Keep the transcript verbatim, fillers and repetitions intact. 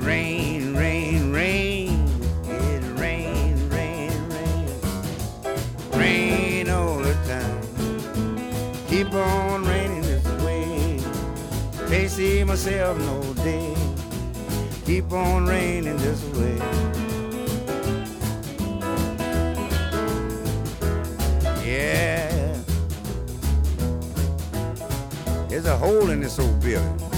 rain, rain, rain. It rain, rain, rain. Rain all the time. Keep on raining this way. Can't see myself no day. Keep on raining this way. Yeah. There's a hole in this old building.